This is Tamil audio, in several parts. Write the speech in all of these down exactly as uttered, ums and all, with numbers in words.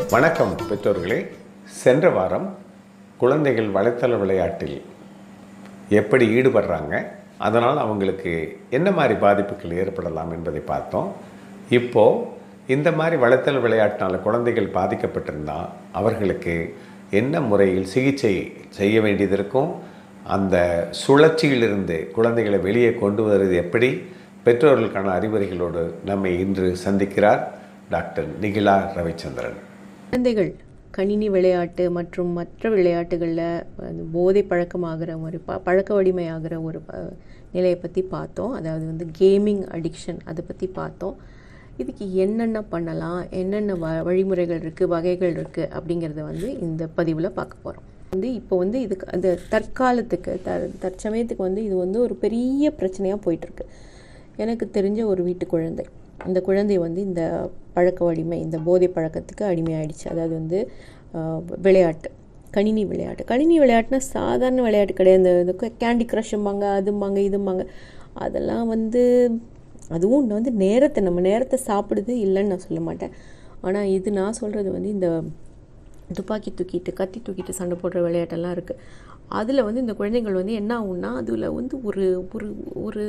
வணக்கம் பெற்றோர்களே. சென்ற வாரம் குழந்தைகள் வலைத்தள விளையாட்டில் எப்படி ஈடுபடுறாங்க, அதனால் அவங்களுக்கு என்ன மாதிரி பாதிப்புகள் ஏற்படலாம் என்பதை பார்த்தோம். இப்போது இந்த மாதிரி வலைத்தள விளையாட்டினால் குழந்தைகள் பாதிக்கப்பட்டிருந்தால் அவர்களுக்கு என்ன முறையில் சிகிச்சை செய்ய வேண்டியது இருக்கும், அந்த சுழற்சியிலிருந்து குழந்தைகளை வெளியே கொண்டு வருவது எப்படி, பெற்றோர்களுக்கான அறிவுரைகளோடு நம்மை இன்று சந்திக்கிறார் டாக்டர் நிகிலா ரவிச்சந்திரன். குழந்தைகள் கணினி விளையாட்டு மற்றும் மற்ற விளையாட்டுகளில் போதை பழக்கமாகிற ஒரு ப பழக்க வடிமையாகிற ஒரு நிலையை பற்றி பார்த்தோம். அதாவது வந்து கேமிங் அடிக்ஷன், அதை பற்றி பார்த்தோம். இதுக்கு என்னென்ன பண்ணலாம், என்னென்ன வ வழிமுறைகள் இருக்குது, வகைகள் இருக்குது அப்படிங்கிறத வந்து இந்த பதிவில் பார்க்க போகிறோம். வந்து இப்போ வந்து இதுக்கு அந்த தற்காலத்துக்கு த தற்சமயத்துக்கு வந்து இது வந்து ஒரு பெரிய பிரச்சனையாக போயிட்டுருக்கு. எனக்கு தெரிஞ்ச ஒரு வீட்டு குழந்தை, அந்த குழந்தை வந்து இந்த பழக்க வலிமை, இந்த போதை பழக்கத்துக்கு அடிமையாயிடுச்சு. அதாவது வந்து விளையாட்டு, கணினி விளையாட்டு. கணினி விளையாட்டுனா சாதாரண விளையாட்டு கிடையாது. இந்த கேண்டி க்ரஷ்ம்பாங்க, அதும்பாங்க, இதும்பாங்க. அதெல்லாம் வந்து அதுவும் வந்து நேரத்தை நம்ம நேரத்தை சாப்பிடுது, இல்லைன்னு நான் சொல்ல மாட்டேன். ஆனால் இது நான் சொல்கிறது வந்து இந்த துப்பாக்கி தூக்கிட்டு கத்தி தூக்கிட்டு சண்டை போடுற விளையாட்டெல்லாம் இருக்குது. அதில் வந்து இந்த குழந்தைகள் வந்து என்ன ஆகும்னா, அதில் வந்து ஒரு ஒரு ஒரு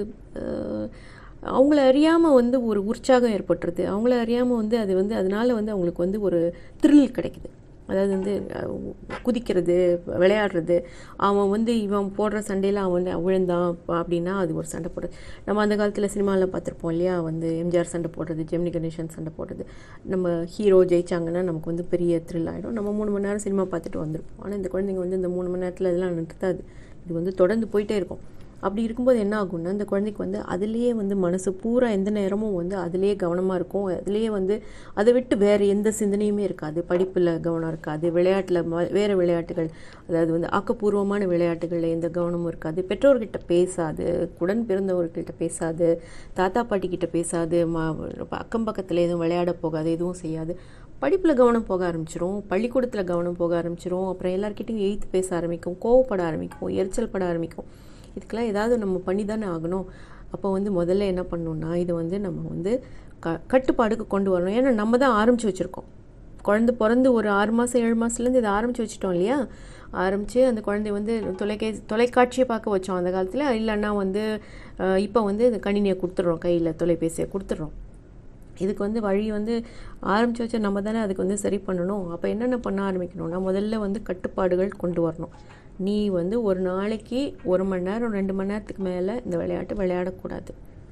அவங்கள அறியாமல் வந்து ஒரு உற்சாகம் ஏற்பட்டுருது. அவங்கள அறியாமல் வந்து அது வந்து அதனால் வந்து அவங்களுக்கு வந்து ஒரு த்ரில் கிடைக்குது. அதாவது வந்து குதிக்கிறது, விளையாடுறது. அவன் வந்து இவன் போடுற சண்டையில் அவன் விழுந்தான் அப்படின்னா அது ஒரு சண்டை போடுறது. நம்ம அந்த காலத்தில் சினிமாவில் பார்த்துருப்போம் இல்லையா, வந்து எம்ஜிஆர் சண்டை போடுறது, ஜெமினி கணேசன் சண்டை போடுறது. நம்ம ஹீரோ ஜெயிச்சாங்கன்னா நமக்கு வந்து பெரிய த்ரில் ஆகிடும். நம்ம மூணு மணி நேரம் சினிமா பார்த்துட்டு வந்திருப்போம். ஆனால் இந்த குழந்தைங்க வந்து இந்த மூணு மணி நேரத்தில் இதெல்லாம் நிறுத்தாது. இது வந்து தொடர்ந்து போயிட்டே இருக்கும். அப்படி இருக்கும்போது என்ன ஆகும்னா, இந்த குழந்தைக்கு வந்து அதுலேயே வந்து மனசு பூரா எந்த நேரமும் வந்து அதுலேயே கவனமாக இருக்கும். அதுலேயே வந்து அதை விட்டு வேறு எந்த சிந்தனையுமே இருக்காது. படிப்பில் கவனம் இருக்காது, விளையாட்டில் வேறு விளையாட்டுகள், அதாவது வந்து ஆக்கப்பூர்வமான விளையாட்டுகளில் எந்த கவனமும் இருக்காது. பெற்றோர்கிட்ட பேசாது, உடன் பிறந்தவர்கிட்ட பேசாது, தாத்தா பாட்டிக்கிட்ட பேசாது, மா அக்கம் பக்கத்தில் எதுவும் விளையாட போகாது, எதுவும் செய்யாது. படிப்பில் கவனம் போக ஆரம்பிச்சிரும், பள்ளிக்கூடத்தில் கவனம் போக ஆரம்பிச்சிரும். அப்புறம் எல்லாருக்கிட்டையும் எய்த்து பேச ஆரம்பிக்கும், கோவப்பட ஆரம்பிக்கும், எரிச்சல் பட ஆரம்பிக்கும். இதுக்கெல்லாம் ஏதாவது நம்ம பண்ணி தானே ஆகணும். அப்போ வந்து முதல்ல என்ன பண்ணணும்னா, இதை வந்து நம்ம வந்து க கட்டுப்பாடுக்கு கொண்டு வரணும். ஏன்னா நம்ம தான் ஆரம்பித்து வச்சுருக்கோம். குழந்தை பிறந்து ஒரு ஆறு மாதம் ஏழு மாதத்துலேருந்து இதை ஆரம்பித்து வச்சுட்டோம் இல்லையா. ஆரம்பித்து அந்த குழந்தை வந்து தொலைக்காட்சி தொலைக்காட்சியை பார்க்க வச்சோம் அந்த காலத்தில். இல்லைன்னா வந்து இப்போ வந்து இந்த கணினியை கொடுத்துட்றோம், கையில் தொலைபேசியை கொடுத்துட்றோம். இதுக்கு வந்து வழி வந்து ஆரம்பித்து வச்சா நம்ம தானே அதுக்கு வந்து சரி பண்ணணும். அப்போ என்னென்ன பண்ண ஆரம்பிக்கணும்னா, முதல்ல வந்து கட்டுப்பாடுகள் கொண்டு வரணும். நீ வந்து ஒரு நாளைக்கு ஒரு மணி நேரம் ரெண்டு மணி நேரத்துக்கு மேலே இந்த விளையாட்டு விளையாடக்கூடாது.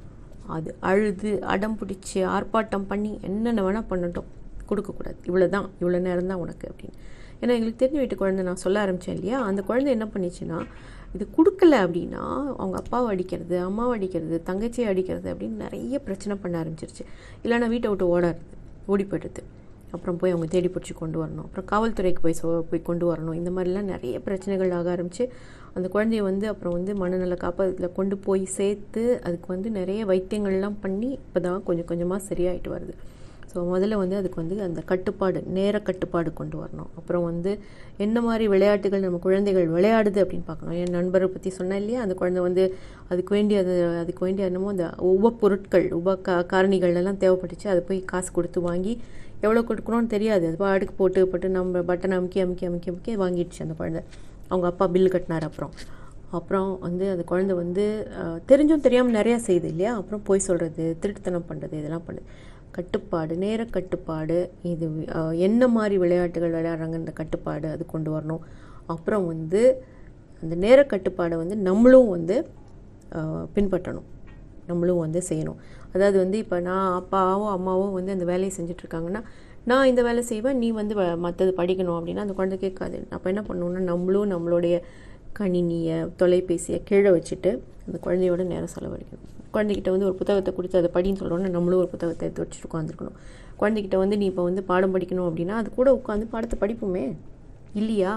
அது அழுது அடம் பிடிச்சி ஆர்ப்பாட்டம் பண்ணி என்னென்ன வேணால் பண்ணட்டும், கொடுக்கக்கூடாது. இவ்வளோ தான், இவ்வளோ நேரம் தான் உனக்கு அப்படின்னு. ஏன்னா எங்களுக்கு தெரிஞ்ச வீட்டு குழந்தை நான் சொல்ல ஆரம்பித்தேன் இல்லையா, அந்த குழந்தை என்ன பண்ணிச்சுன்னா, இது கொடுக்கல அப்படின்னா அவங்க அப்பாவை அடிக்கிறது, அம்மாவை அடிக்கிறது, தங்கச்சியை அடிக்கிறது அப்படின்னு நிறைய பிரச்சனை பண்ண ஆரம்பிச்சிருச்சு. இல்லைன்னா வீட்டை விட்டு ஓடாது, ஓடி போய்டுது. அப்புறம் போய் அவங்க தேடி பிடிச்சி கொண்டு வரணும், அப்புறம் காவல்துறைக்கு போய் சொ போய் கொண்டு வரணும். இந்த மாதிரிலாம் நிறைய பிரச்சனைகள் ஆக ஆரம்பித்து அந்த குழந்தைய வந்து அப்புறம் வந்து மனநல காப்பகத்தில் கொண்டு போய் சேர்த்து அதுக்கு வந்து நிறைய வைத்தியங்கள்லாம் பண்ணி இப்போ தான் கொஞ்சம் கொஞ்சமாக சரியாயிட்டு வருது. ஸோ முதல்ல வந்து அதுக்கு வந்து அந்த கட்டுப்பாடு, நேர கட்டுப்பாடு கொண்டு வரணும். அப்புறம் வந்து என்ன மாதிரி விளையாட்டுகள் நம்ம குழந்தைகள் விளையாடுது அப்படின்னு பார்க்கணும். என் நண்பரை பற்றி சொன்னேன் இல்லையா, அந்த குழந்தை வந்து அதுக்கு வேண்டிய அது அதுக்கு வேண்டிய என்னமோ அந்த உப பொருட்கள், உப கா காரணிகள் எல்லாம் தேவைப்பட்டுச்சு. அதை போய் காசு கொடுத்து வாங்கி, எவ்வளோ கொடுக்கணும்னு தெரியாது, அது அடுக்கு போட்டு போட்டு நம்ம பட்டன் அமுக்கி அமுக்கி அமுக்கி அமுக்கி வாங்கிடுச்சு அந்த குழந்தை. அவங்க அப்பா பில்லு கட்டினார். அப்புறம் அப்புறம் வந்து அந்த குழந்தை வந்து தெரிஞ்சும் தெரியாமல் நிறையா செய்யுது இல்லையா. அப்புறம் போய் சொல்கிறது, திருட்டுத்தனம் பண்ணுறது, இதெல்லாம் பண்ணுது. கட்டுப்பாடு, நேர கட்டுப்பாடு, இது என்ன மாதிரி விளையாட்டுகள் விளையாடுறாங்க இந்த கட்டுப்பாடு அது கொண்டு வரணும். அப்புறம் வந்து அந்த நேர கட்டுப்பாடை வந்து நம்மளும் வந்து பின்பற்றணும், நம்மளும் வந்து செய்யணும். அதாவது வந்து இப்போ நான் அப்பாவோ அம்மாவோ வந்து அந்த வேலையை செஞ்சிட்ருக்காங்கன்னா, நான் இந்த வேலை செய்வேன், நீ வந்து மற்றது படிக்கணும் அப்படின்னா அந்த குழந்தை கேட்காது. அப்போ என்ன பண்ணணும்னா, நம்மளும் நம்மளுடைய கணினியை தொலைபேசியை கீழே வச்சுட்டு அந்த குழந்தையோட நேரம் செலவழிக்கணும். குழந்தைகிட்ட வந்து ஒரு புத்தகத்தை கொடுத்து அதை படின்னு சொல்கிறோன்னா நம்மளும் ஒரு புத்தகத்தை எடுத்து வச்சுட்டு உட்காந்துருக்கணும். குழந்தைகிட்ட வந்து நீ இப்போ வந்து பாடம் படிக்கணும் அப்படின்னா அது கூட உட்காந்து பாடத்தை படிப்போமே இல்லையா.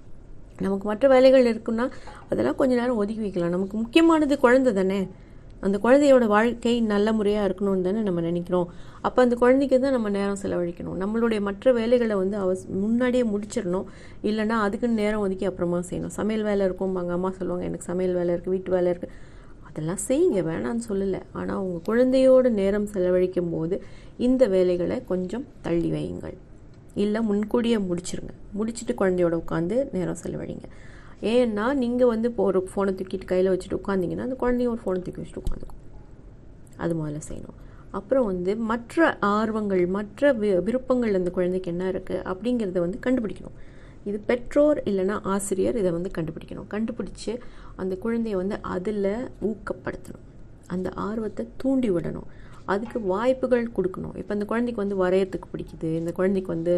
நமக்கு மற்ற வேலைகள் இருக்குன்னா அதெல்லாம் கொஞ்சம் நேரம் ஒதுக்கி வைக்கலாம். நமக்கு முக்கியமானது குழந்தை தானே. அந்த குழந்தையோட வாழ்க்கை நல்ல முறையாக இருக்கணும்னு தானே நம்ம நினைக்கிறோம். அப்போ அந்த குழந்தைக்கு தான் நம்ம நேரம் செலவழிக்கணும். நம்மளுடைய மற்ற வேலைகளை வந்து அவ முன்னாடியே முடிச்சிடணும். இல்லைனா அதுக்குன்னு நேரம் ஒதுக்கி அப்புறமா செய்யணும். சமையல் வேலை இருக்கும்பாங்க, அம்மா சொல்லுவாங்க எனக்கு சமையல் வேலை இருக்குது, வீட்டு வேலை இருக்குது, அதெல்லாம் செய்யுங்க, வேணான்னு சொல்லலை. ஆனால் உங்கள் குழந்தையோட நேரம் செலவழிக்கும் போது இந்த வேலைகளை கொஞ்சம் தள்ளி வையுங்கள். இல்லை முன்கூடியே முடிச்சிருங்க. முடிச்சுட்டு குழந்தையோட உட்காந்து நேரம் செலவழிங்க. ஏன்னா நீங்கள் வந்து இப்போ ஒரு ஃபோனை தூக்கிட்டு கையில் வச்சுட்டு உட்காந்திங்கன்னா அந்த குழந்தையும் ஒரு ஃபோனை தூக்கி வச்சுட்டு உட்காந்துக்கும். அது முதல்ல செய்யணும். அப்புறம் வந்து மற்ற ஆர்வங்கள், மற்ற வி விருப்பங்கள் அந்த குழந்தைக்கு என்ன இருக்குது அப்படிங்கிறத வந்து கண்டுபிடிக்கணும். இது பெற்றோர் இல்லைன்னா ஆசிரியர் இதை வந்து கண்டுபிடிக்கணும். கண்டுபிடிச்சி அந்த குழந்தைய வந்து அதில் ஊக்கப்படுத்தணும், அந்த ஆர்வத்தை தூண்டி விடணும், அதுக்கு வாய்ப்புகள் கொடுக்கணும். இப்போ அந்த குழந்தைக்கு வந்து வரையறதுக்கு பிடிக்குது, இந்த குழந்தைக்கு வந்து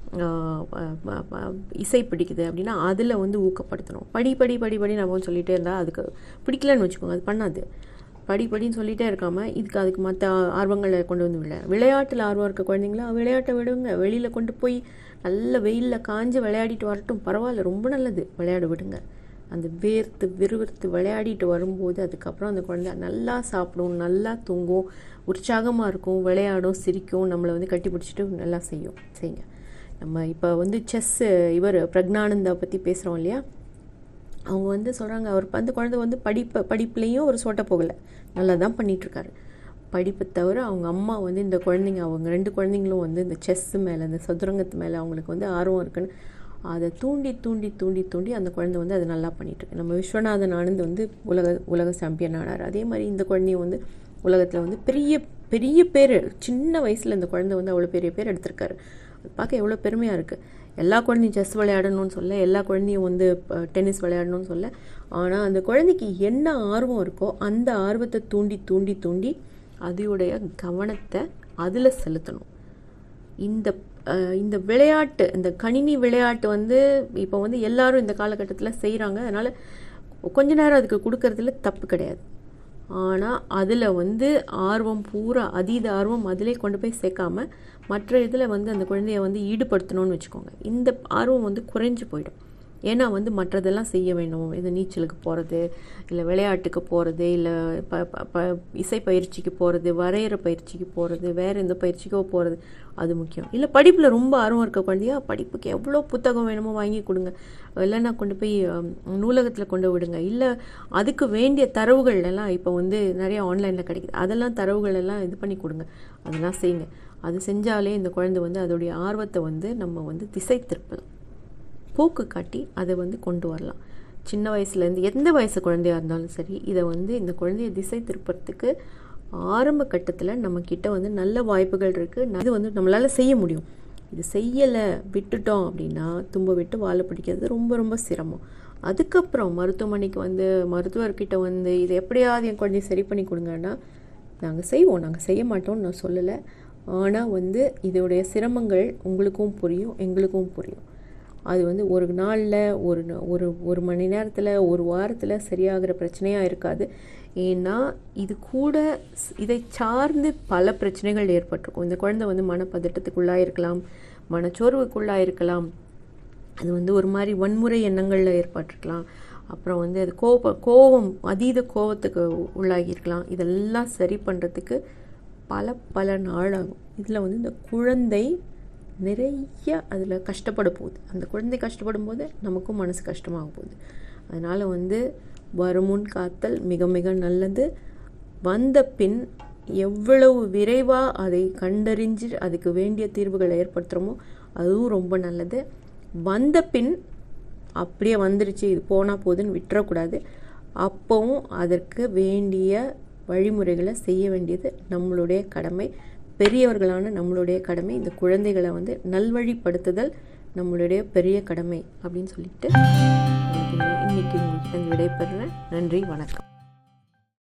இசை பிடிக்குது அப்படின்னா அதில் வந்து ஊக்கப்படுத்தணும். படி படி படி படி நம்ம சொல்லிகிட்டே இருந்தால் அதுக்கு பிடிக்கலன்னு வச்சுக்கோங்க, அது பண்ணாது. படி படின்னு சொல்லிகிட்டே இருக்காமல் இதுக்கு அதுக்கு மற்ற ஆர்வங்களை கொண்டு வந்து விட. விளையாட்டில் ஆர்வம் இருக்க குழந்தைங்களா விளையாட்டை விடுங்க. வெளியில் கொண்டு போய் நல்ல வெயிலில் காஞ்சு விளையாடிட்டு வரட்டும், பரவாயில்ல, ரொம்ப நல்லது, விளையாட விடுங்க. அந்த வேர்த்து விறுவிறுத்து விளையாடிட்டு வரும்போது அதுக்கப்புறம் அந்த குழந்தை நல்லா சாப்பிடும், நல்லா தூங்கும், உற்சாகமாக இருக்கும், விளையாடும், சிரிக்கும், நம்மளை வந்து கட்டி பிடிச்சிட்டு நல்லா செய்யும். செய்யுங்க. நம்ம இப்போ வந்து செஸ்ஸு இவர் பிரக்னானந்தா பற்றி பேசுகிறோம் இல்லையா, அவங்க வந்து சொல்கிறாங்க அவர் அந்த குழந்தை வந்து படிப்பை படிப்புலேயும் ஒரு சோட்டை போகலை, நல்லா தான் பண்ணிகிட்ருக்காரு. படிப்பை தவிர அவங்க அம்மா வந்து இந்த குழந்தைங்க அவங்க ரெண்டு குழந்தைங்களும் வந்து இந்த செஸ்ஸு மேலே, இந்த சதுரங்கத்து மேலே அவங்களுக்கு வந்து ஆர்வம் இருக்குன்னு அதை தூண்டி தூண்டி தூண்டி தூண்டி அந்த குழந்தை வந்து அதை நல்லா பண்ணிகிட்ருக்கு. நம்ம விஸ்வநாதன் ஆனந்த் வந்து உலக உலக சாம்பியன் ஆனார். அதே மாதிரி இந்த குழந்தையும் வந்து உலகத்தில் வந்து பெரிய பெரிய பேர், சின்ன வயசில் இந்த குழந்தை வந்து அவ்வளோ பெரிய பேர் எடுத்திருக்காரு. அது பார்க்க எவ்வளோ பெருமையாக இருக்குது. எல்லா குழந்தையும் செஸ் விளையாடணும்னு சொல்ல, எல்லா குழந்தையும் வந்து டென்னிஸ் விளையாடணும்னு சொல்ல, ஆனால் அந்த குழந்தைக்கு என்ன ஆர்வம் இருக்கோ அந்த ஆர்வத்தை தூண்டி தூண்டி தூண்டி அதோடைய கவனத்தை அதில் செலுத்தணும். இந்த இந்த விளையாட்டு, இந்த கணினி விளையாட்டு வந்து இப்போ வந்து எல்லாரும் இந்த காலகட்டத்தில் செய்கிறாங்க. அதனால் கொஞ்ச நேரம் அதுக்கு கொடுக்கறதுல தப்பு கிடையாது. ஆனால் அதில் வந்து ஆர்வம் பூரா அதீத ஆர்வம் அதிலே கொண்டு போய் சேர்க்காம மற்ற இதில் வந்து அந்த குழந்தைய வந்து ஈடுபடுத்தணும்னு வச்சுக்கோங்க. இந்த ஆர்வம் வந்து குறைஞ்சி போயிடும். ஏன்னா வந்து மற்றதெல்லாம் செய்ய வேணும். இது நீச்சலுக்கு போகிறது, இல்லை விளையாட்டுக்கு போகிறது, இல்லை ப ப இசை பயிற்சிக்கு போகிறது, வரைகிற பயிற்சிக்கு போகிறது, வேறு எந்த பயிற்சிக்கோ போகிறது, அது முக்கியம். இல்லை படிப்பில் ரொம்ப ஆர்வம் இருக்க குழந்தையா படிப்புக்கு எவ்வளோ புத்தகம் வேணுமோ வாங்கி கொடுங்க, இல்லைன்னா கொண்டு போய் நூலகத்தில் கொண்டு விடுங்க. இல்லை அதுக்கு வேண்டிய தரவுகள் எல்லாம் இப்போ வந்து நிறைய ஆன்லைனில் கிடைக்குது, அதெல்லாம் தரவுகள் எல்லாம் இது பண்ணி கொடுங்க, அதெல்லாம் செய்யுங்க. அது செஞ்சாலே இந்த குழந்தை வந்து அதோடைய ஆர்வத்தை வந்து நம்ம வந்து திசை திருப்பலாம், போக்கு காட்டி அதை வந்து கொண்டு வரலாம். சின்ன வயசுலேருந்து எந்த வயசு குழந்தையாக இருந்தாலும் சரி, இதை வந்து இந்த குழந்தைய திசை திருப்பறதுக்கு ஆரம்ப கட்டத்தில் நம்மக்கிட்ட வந்து நல்ல வாய்ப்புகள் இருக்குது. இது வந்து நம்மளால் செய்ய முடியும். இது செய்யலை விட்டுட்டோம் அப்படின்னா தும்ப விட்டு வாழை பிடிக்கிறது ரொம்ப ரொம்ப சிரமம். அதுக்கப்புறம் மருத்துவமனைக்கு வந்து மருத்துவர்கிட்ட வந்து இதை எப்படியாவது என் குழந்தைய சரி பண்ணி கொடுங்கன்னா நாங்கள் செய்வோம், நாங்கள் செய்ய மாட்டோம்னு நான் சொல்லலை. ஆனால் வந்து இதோடைய சிரமங்கள் உங்களுக்கும் புரியும், எங்களுக்கும் புரியும். அது வந்து ஒரு நாளில் ஒரு ஒரு ஒரு மணி நேரத்தில் ஒரு வாரத்தில் சரியாகிற பிரச்சனையாக இருக்காது. ஏன்னா இது கூட இதை சார்ந்து பல பிரச்சனைகள் ஏற்பட்டிருக்கும். இந்த குழந்தை வந்து மனப்பதட்டத்துக்குள்ளாக இருக்கலாம், மனச்சோர்வுக்குள்ளாக இருக்கலாம், அது வந்து ஒரு மாதிரி வன்முறை எண்ணங்களில் ஏற்பட்டிருக்கலாம், அப்புறம் வந்து அது கோப கோபம் அதீத கோபத்துக்கு உள்ளாகியிருக்கலாம். இதெல்லாம் சரி பண்ணுறதுக்கு பல பல நாளாகும். இதில் வந்து இந்த குழந்தை நிறைய அதில் கஷ்டப்பட போகுது. அந்த குழந்தை கஷ்டப்படும் போது நமக்கும் மனசு கஷ்டமாக போகுது. அதனால் வந்து வருமுன் காத்தல் மிக மிக நல்லது. வந்த பின் எவ்வளவு விரைவாக அதை கண்டறிஞ்சு அதுக்கு வேண்டிய தீர்வுகளை ஏற்படுத்துகிறோமோ அதுவும் ரொம்ப நல்லது. வந்த பின் அப்படியே வந்துருச்சு இது போனால் போதுன்னு விட்டுறக்கூடாது. அப்போவும் அதற்கு வேண்டிய வழிமுறைகளை செய்ய வேண்டியது நம்மளுடைய கடமை, பெரியவர்களான நம்மளுடைய கடமை. இந்த குழந்தைகளை வந்து நல்வழிப்படுத்துதல் நம்மளுடைய பெரிய கடமை அப்படின்னு சொல்லிட்டு இன்னைக்கு உங்களுக்கு விடைபெறுறேன். நன்றி, வணக்கம்.